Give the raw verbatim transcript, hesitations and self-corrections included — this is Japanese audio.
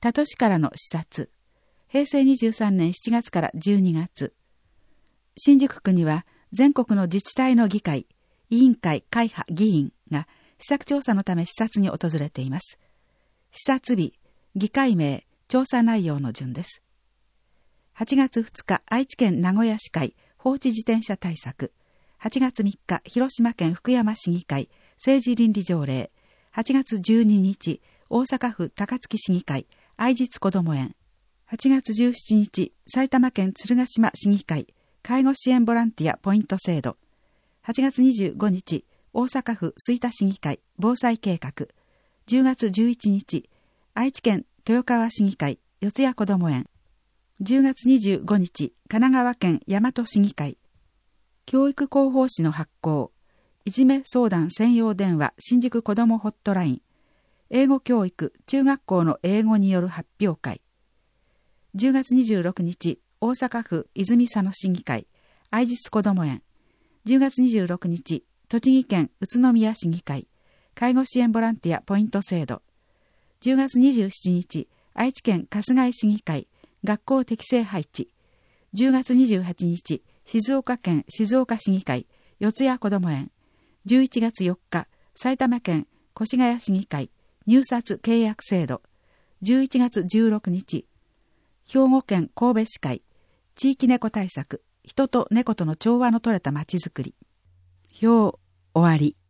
他都市からの視察。へいせいにじゅうさんねんしちがつからじゅうにがつ。新宿区には全国の自治体の議会、委員会、会派、議員が施策調査のため視察に訪れています。視察日、議会名、調査内容の順です。はちがつふつか、愛知県名古屋市会、放置自転車対策。はちがつみっか、広島県福山市議会、政治倫理条例。はちがつじゅうににち、大阪府高槻市議会、愛実こども園。はちがつじゅうしちにち、埼玉県鶴ヶ島市議会、介護支援ボランティアポイント制度。はちがつにじゅうごにち、大阪府吹田市議会、防災計画。じゅうがつじゅういちにち、愛知県豊川市議会、四谷こども園。じゅうがつにじゅうごにち、神奈川県大和市議会。教育広報誌の発行。いじめ相談専用電話新宿子どもホットライン。英語教育中学校の英語による発表会。じゅうがつにじゅうろくにち、大阪府泉佐野市議会、愛実こども園。じゅうがつにじゅうろくにち、栃木県宇都宮市議会、介護支援ボランティアポイント制度。じゅうがつにじゅうしちにち、愛知県春日井市議会、学校適正配置。じゅうがつにじゅうはちにち、静岡県静岡市議会、四谷こども園。じゅういちがつよっか、埼玉県越谷市議会、入札契約制度。じゅういちがつじゅうろくにち、兵庫県神戸市会、地域猫対策、人と猫との調和の取れたまちづくり。表終わり。